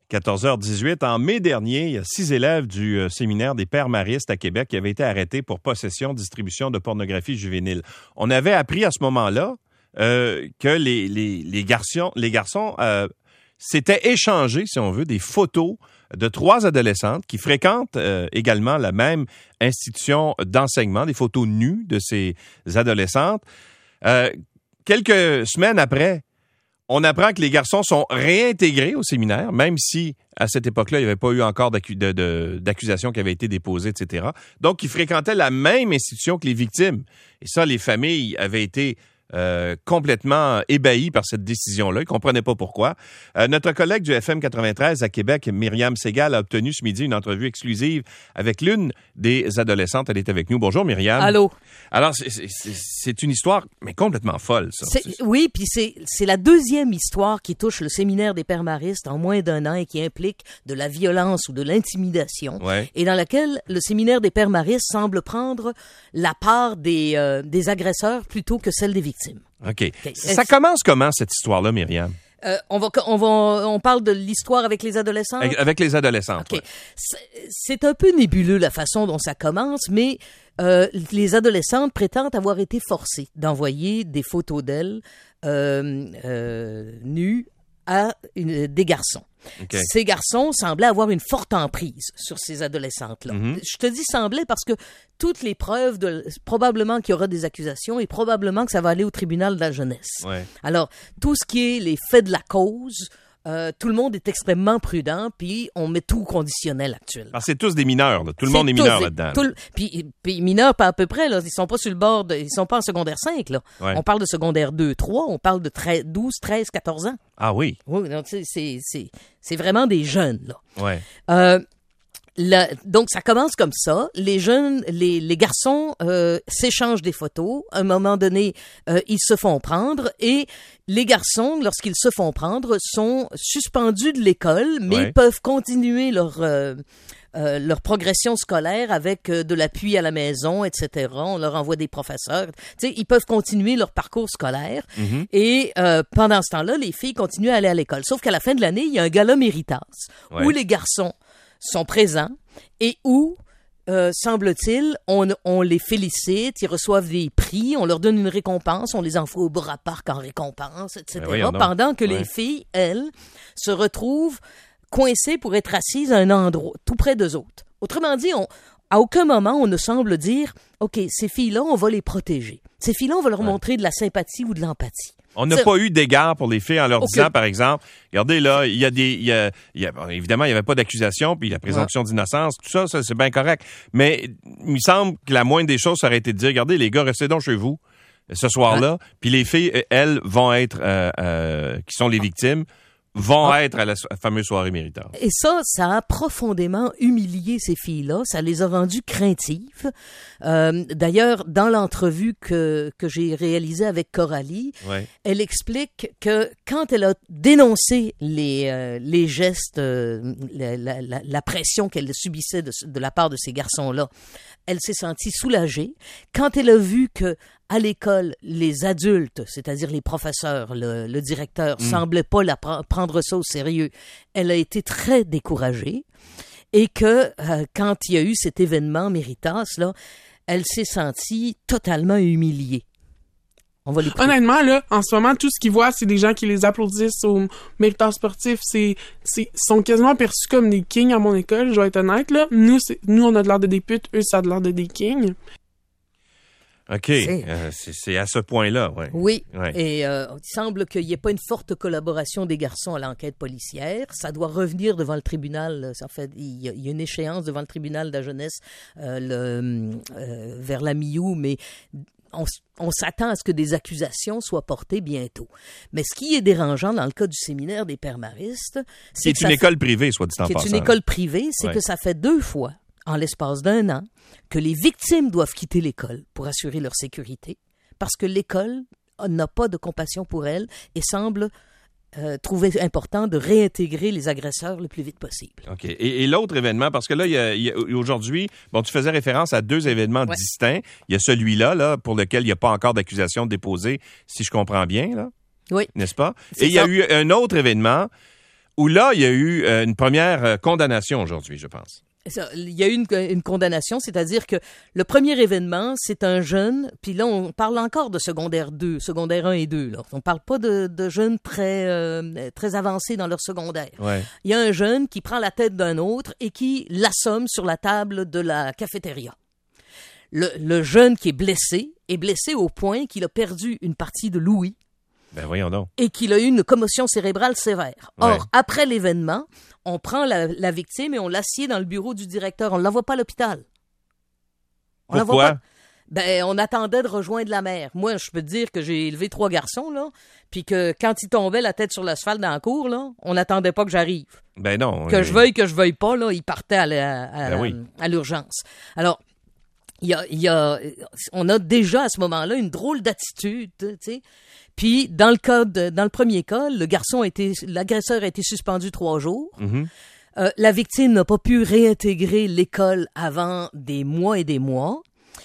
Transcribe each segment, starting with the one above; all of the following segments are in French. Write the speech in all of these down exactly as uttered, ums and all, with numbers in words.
quatorze heures dix-huit. En mai dernier, il y a six élèves du euh, séminaire des Pères Maristes à Québec qui avaient été arrêtés pour possession, distribution de pornographie juvénile. On avait appris à ce moment-là euh, que les, les, les garçons, les garçons euh, s'étaient échangés, si on veut, des photos de trois adolescentes qui fréquentent euh, également la même institution d'enseignement, des photos nues de ces adolescentes. Euh, quelques semaines après, on apprend que les garçons sont réintégrés au séminaire, même si, à cette époque-là, il n'y avait pas eu encore d'accu- de, de, d'accusations qui avaient été déposées, et cetera. Donc, ils fréquentaient la même institution que les victimes. Et ça, les familles avaient été euh, complètement ébahies par cette décision-là. Ils ne comprenaient pas pourquoi. Euh, notre collègue du F M quatre-vingt-treize à Québec, Myriam Segal, a obtenu ce midi une entrevue exclusive avec l'une des adolescentes. Elle est avec nous. Bonjour, Myriam. Allô. Alors, c'est, c'est, c'est une histoire, mais complètement folle, ça. C'est, oui, puis c'est, c'est la deuxième histoire qui touche le séminaire des Pères Maristes en moins d'un an et qui implique de la violence ou de l'intimidation. Ouais. Et dans laquelle le séminaire des Pères Maristes semble prendre la part des, euh, des agresseurs plutôt que celle des victimes. OK. Okay. Ça commence comment, cette histoire-là, Myriam? Euh, on va, on va, on parle de l'histoire avec les adolescents. Avec, avec les adolescentes. OK. Ouais. C'est, c'est un peu nébuleux la façon dont ça commence, mais euh, les adolescentes prétendent avoir été forcées d'envoyer des photos d'elles euh, euh, nues à une, des garçons. Okay. Ces garçons semblaient avoir une forte emprise sur ces adolescentes-là. Mm-hmm. Je te dis semblait parce que toutes les preuves, de, probablement qu'il y aura des accusations et probablement que ça va aller au tribunal de la jeunesse. Ouais. Alors, tout ce qui est les faits de la cause, euh, tout le monde est extrêmement prudent, puis on met tout au conditionnel actuel. Alors, c'est tous des mineurs, là. Tout le c'est monde est mineur là-dedans. Tout le, puis, puis mineurs, pas à peu près, là. Ils sont pas sur le bord, de, ils sont pas en secondaire cinq, là. Ouais. On parle de secondaire deux, trois, on parle de treize, douze, treize, quatorze ans. Ah oui? Oui, donc c'est, c'est, c'est, c'est vraiment des jeunes, là. Ouais. Euh, La, donc, ça commence comme ça. Les jeunes, les, les garçons euh, s'échangent des photos. À un moment donné, euh, ils se font prendre et les garçons, lorsqu'ils se font prendre, sont suspendus de l'école, mais ouais. peuvent continuer leur euh, euh, leur progression scolaire avec euh, de l'appui à la maison, et cetera. On leur envoie des professeurs. Tu sais, ils peuvent continuer leur parcours scolaire. Mm-hmm. Et euh, pendant ce temps-là, les filles continuent à aller à l'école. Sauf qu'à la fin de l'année, il y a un gala Méritas ouais. où les garçons sont présents et où, euh, semble-t-il, on, on les félicite, ils reçoivent des prix, on leur donne une récompense, on les envoie au Bora Park en récompense, et cetera. Ben pendant que ouais. les filles, elles, se retrouvent coincées pour être assises à un endroit tout près d'eux autres. Autrement dit, on, à aucun moment on ne semble dire « OK, ces filles-là, on va les protéger. Ces filles-là, on va leur ouais. montrer de la sympathie ou de l'empathie. » On n'a pas eu d'égard pour les filles en leur okay. disant, par exemple, regardez là, il y a des, il y a, il y a, évidemment, il n'y avait pas d'accusation, puis la présomption ouais. d'innocence, tout ça, ça, c'est bien correct. Mais il me semble que la moindre des choses, ça aurait été de dire, regardez les gars, restez donc chez vous ce soir-là, ouais. puis les filles, elles, vont être, euh, euh, qui sont les victimes, vont ah. être à la so- fameuse soirée Méritas. Et ça, ça a profondément humilié ces filles-là. Ça les a rendues craintives. Euh, d'ailleurs, dans l'entrevue que, que j'ai réalisée avec Coralie, ouais. elle explique que quand elle a dénoncé les, euh, les gestes, euh, la, la, la pression qu'elle subissait de, de la part de ces garçons-là, elle s'est sentie soulagée. Quand elle a vu que à l'école, les adultes, c'est-à-dire les professeurs, le, le directeur, mmh. semblaient pas la pr- prendre ça au sérieux, elle a été très découragée. Et que euh, quand il y a eu cet événement Méritas, là, elle s'est sentie totalement humiliée. On va les Honnêtement, là, en ce moment, tout ce qu'ils voient, c'est des gens qui les applaudissent au Méritas sportif. C'est, c'est, sont quasiment perçus comme des kings à mon école, je vais être honnête, là. Nous, c'est, nous, on a de l'air de des putes, eux, ça a de l'air de des kings. OK. C'est, euh, c'est, c'est à ce point-là, ouais. Oui. Ouais. Et euh, il semble qu'il n'y ait pas une forte collaboration des garçons à l'enquête policière. Ça doit revenir devant le tribunal. En fait, il y a, il y a une échéance devant le tribunal de la jeunesse euh, le, euh, vers la mi-août, mais on, on s'attend à ce que des accusations soient portées bientôt. Mais ce qui est dérangeant dans le cas du séminaire des Pères Maristes, c'est qui est une école fait, privée, soit dit en passant. Qui est une école privée, c'est ouais. que ça fait deux fois, en l'espace d'un an, que les victimes doivent quitter l'école pour assurer leur sécurité, parce que l'école n'a pas de compassion pour elles et semble euh, trouver important de réintégrer les agresseurs le plus vite possible. OK. Et, et l'autre événement, parce que là, il y a, il y a, aujourd'hui, bon, tu faisais référence à deux événements ouais. distincts. Il y a celui-là, là, pour lequel il n'y a pas encore d'accusation déposée, si je comprends bien, là. Oui. N'est-ce pas? C'est et il y a eu un autre événement où là, il y a eu euh, une première euh, condamnation aujourd'hui, je pense. Ça, il y a eu une, une condamnation, c'est-à-dire que le premier événement, c'est un jeune, puis là, on parle encore de secondaire deux, secondaire un et deux. Là. On parle pas de, de jeunes très, euh, très avancés dans leur secondaire. Ouais. Il y a un jeune qui prend la tête d'un autre et qui l'assomme sur la table de la cafétéria. Le, le jeune qui est blessé est blessé au point qu'il a perdu une partie de l'ouïe. Ben voyons donc. Et qu'il a eu une commotion cérébrale sévère. Or, Ouais. après l'événement, on prend la, la victime et on l'assied dans le bureau du directeur. On ne l'envoie pas à l'hôpital. On l'envoie Pourquoi? pas. Ben, on attendait de rejoindre la mère. Moi, je peux te dire que j'ai élevé trois garçons, là, puis que quand ils tombaient la tête sur l'asphalte dans la cour, là, on n'attendait pas que j'arrive. Ben non. Que euh, je veuille, que je veuille pas, là, ils partaient à, la- à, Ben oui. à l'urgence. Alors, il y a, il y a, on a déjà à ce moment-là une drôle d'attitude, tu sais. Puis dans le cas, de, dans le premier cas, le garçon a été, l'agresseur a été suspendu trois jours. Mhm. Euh, la victime n'a pas pu réintégrer l'école avant des mois et des mois.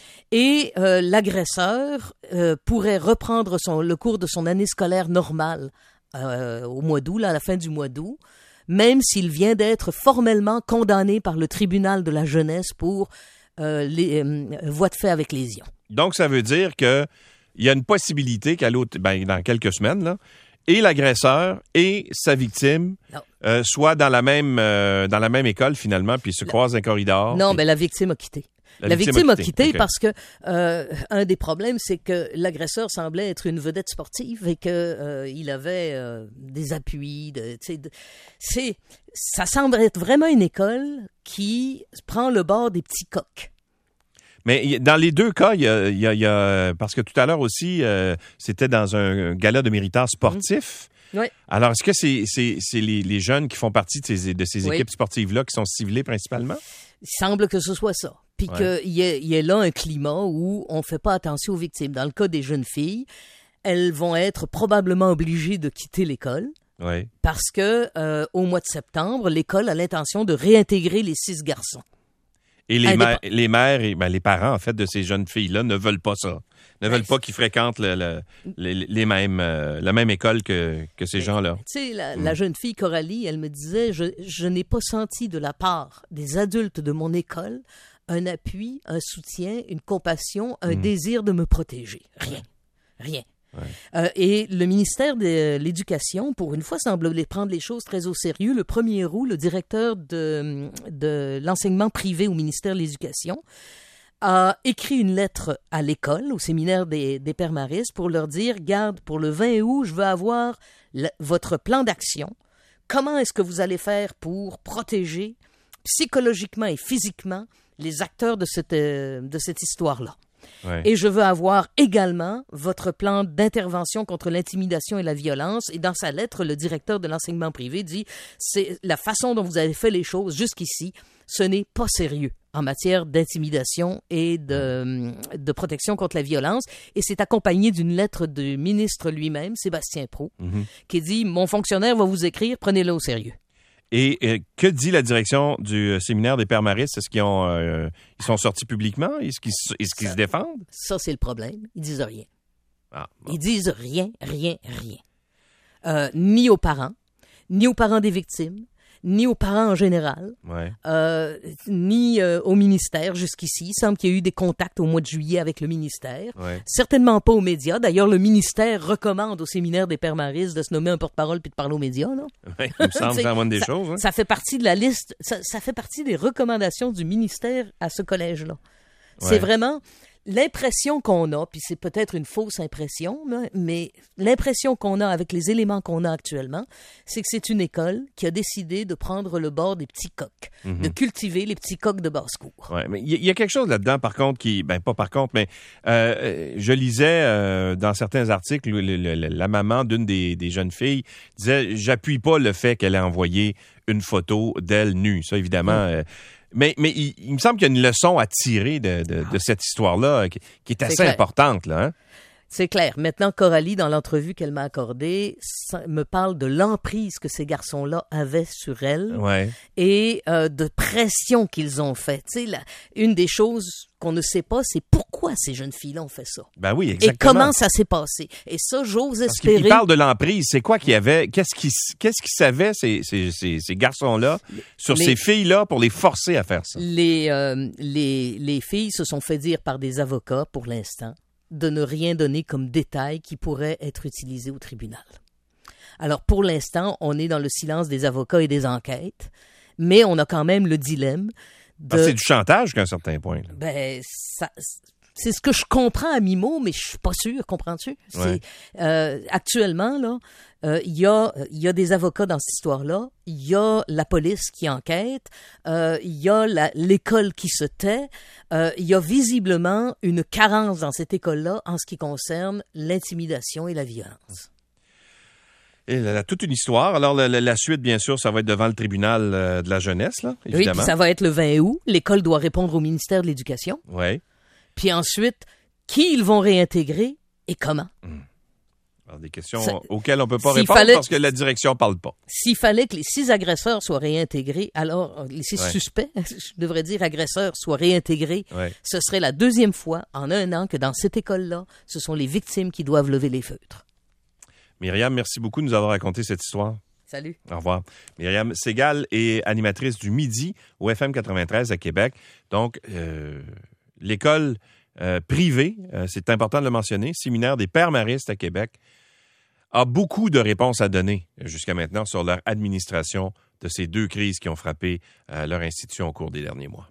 Et euh, l'agresseur euh, pourrait reprendre son, le cours de son année scolaire normale euh, au mois d'août, là, à la fin du mois d'août, même s'il vient d'être formellement condamné par le tribunal de la jeunesse pour euh, les, euh, voie de fait avec lésion. Donc, ça veut dire que il y a une possibilité qu'à l'autre, ben, dans quelques semaines, là, et l'agresseur et sa victime euh, soient dans la même euh, dans la même école finalement, puis se croisent dans un corridor. Non, puis... mais la victime a quitté. La La victime victime a a quitté, quitté ok. parce que euh, un des problèmes, c'est que l'agresseur semblait être une vedette sportive et que euh, il avait euh, des appuis. De, tu sais, de- c'est, ça semble être vraiment une école qui prend le bord des petits coqs. Mais y- dans les deux cas, il y a, il y a- il y a- parce que tout à l'heure aussi, euh, c'était dans un gala de méritage sportif. Oui. Alors, est-ce que c'est, c'est, c'est les, les jeunes qui font partie de ces, de ces Oui. équipes sportives-là qui sont ciblées principalement? Il semble que ce soit ça. Puis Ouais. qu'il y ait, il y ait là un climat où on ne fait pas attention aux victimes. Dans le cas des jeunes filles, elles vont être probablement obligées de quitter l'école. Oui. Parce que euh, au mois de septembre, l'école a l'intention de réintégrer les six garçons. Et les, Indép- mères, les mères et ben, les parents, en fait, de ces jeunes filles-là ne veulent pas ça. Ne veulent Ben, pas qu'ils fréquentent le, le- les, les mêmes, euh, la même école que, que ces gens-là. Tu sais, la, Mm. la jeune fille Coralie, elle me disait, je, je n'ai pas senti de la part des adultes de mon école un appui, un soutien, une compassion, un Mm. désir de me protéger. Rien. Rien. Ouais. Euh, et le ministère de l'Éducation, pour une fois, semble les prendre les choses très au sérieux. Le premier août, le directeur de, de l'enseignement privé au ministère de l'Éducation a écrit une lettre à l'école, au séminaire des, des Pères Maristes, pour leur dire, garde, pour le vingt août, je veux avoir le- votre plan d'action. Comment est-ce que vous allez faire pour protéger psychologiquement et physiquement les acteurs de cette, euh, de cette histoire-là? Ouais. Et je veux avoir également votre plan d'intervention contre l'intimidation et la violence. Et dans sa lettre, le directeur de l'enseignement privé dit, c'est la façon dont vous avez fait les choses jusqu'ici, ce n'est pas sérieux en matière d'intimidation et de, de protection contre la violence. Et c'est accompagné d'une lettre du ministre lui-même, Sébastien Proulx, Mhm. qui dit, mon fonctionnaire va vous écrire, prenez-le au sérieux. Et euh, que dit la direction du euh, séminaire des Pères Maristes? Est-ce qu'ils ont, euh, ils sont sortis publiquement? Est-ce qu'ils, se- est-ce qu'ils se défendent? Ça, c'est le problème. Ils disent rien. Ah, bon. Ils disent rien, rien, rien. Euh, ni aux parents, ni aux parents des victimes, ni aux parents en général, Ouais. euh, ni euh, au ministère jusqu'ici. Il semble qu'il y a eu des contacts au mois de juillet avec le ministère. Ouais. Certainement pas aux médias. D'ailleurs, le ministère recommande au séminaire des Pères Maristes de se nommer un porte-parole puis de parler aux médias. Là. Ouais, il me semble que T'sais, ça envoie des ça, choses. Hein? ça fait partie de la liste, ça, ça fait partie des recommandations du ministère à ce collège-là. Ouais. C'est vraiment l'impression qu'on a, puis c'est peut-être une fausse impression, là, mais l'impression qu'on a avec les éléments qu'on a actuellement, c'est que c'est une école qui a décidé de prendre le bord des petits coqs, Mhm. de cultiver les petits coqs de basse-cour. Ouais, mais il y, y a quelque chose là-dedans, par contre, qui, ben pas par contre, mais euh, je lisais euh, dans certains articles, le- le- le- la maman d'une des, des jeunes filles disait, j'appuie pas le fait qu'elle ait envoyé une photo d'elle nue. Ça, évidemment. euh, mais mais il, il me semble qu'il y a une leçon à tirer de, de, de cette histoire-là euh, qui, qui est assez clair. importante, là. Hein? C'est clair. Maintenant, Coralie, dans l'entrevue qu'elle m'a accordée, me parle de l'emprise que ces garçons-là avaient sur elle ouais. et euh, de pression qu'ils ont fait. Tu sais, la, une des choses qu'on ne sait pas, c'est pourquoi ces jeunes filles-là ont fait ça. Ben oui, exactement. Et comment ça s'est passé. Et ça, j'ose espérer... Parce qu'il parle de l'emprise. C'est quoi qu'il y avait? Qu'est-ce qu'ils qu'est-ce qu'ils savaient, ces, ces, ces, ces garçons-là, sur les, ces filles-là pour les forcer à faire ça? Les, euh, les, les filles se sont fait dire par des avocats, pour l'instant, de ne rien donner comme détail qui pourrait être utilisé au tribunal. Alors, pour l'instant, on est dans le silence des avocats et des enquêtes, mais on a quand même le dilemme de... Ah, c'est du chantage jusqu'à un certain point. Là. Ben, ça... C'est ce que je comprends à mi-mot, mais je suis pas sûre, comprends-tu? Ouais. C'est, euh, actuellement, là, il euh, y a, il y a des avocats dans cette histoire-là, il y a la police qui enquête, il euh, y a la, l'école qui se tait, il euh, y a visiblement une carence dans cette école-là en ce qui concerne l'intimidation et la violence. Et là, là, toute une histoire. Alors, la, la, la suite, bien sûr, ça va être devant le tribunal euh, de la jeunesse, là, évidemment. Oui, puis ça va être le vingt août. L'école doit répondre au ministère de l'Éducation. Oui. Puis ensuite, qui ils vont réintégrer et comment? Mmh. Alors, des questions Ça, auxquelles on ne peut pas répondre fallait, parce que la direction ne parle pas. S'il fallait que les six agresseurs soient réintégrés, alors les six ouais. suspects, je devrais dire agresseurs, soient réintégrés, ouais. ce serait la deuxième fois en un an que dans cette école-là, ce sont les victimes qui doivent lever les feutres. Myriam, merci beaucoup de nous avoir raconté cette histoire. Salut. Au revoir. Myriam Segal est animatrice du Midi au F M quatre-vingt-treize à Québec. Donc, euh, l'école euh, privée, euh, c'est important de le mentionner, Séminaire des Pères Maristes à Québec, a beaucoup de réponses à donner jusqu'à maintenant sur leur administration de ces deux crises qui ont frappé euh, leur institution au cours des derniers mois.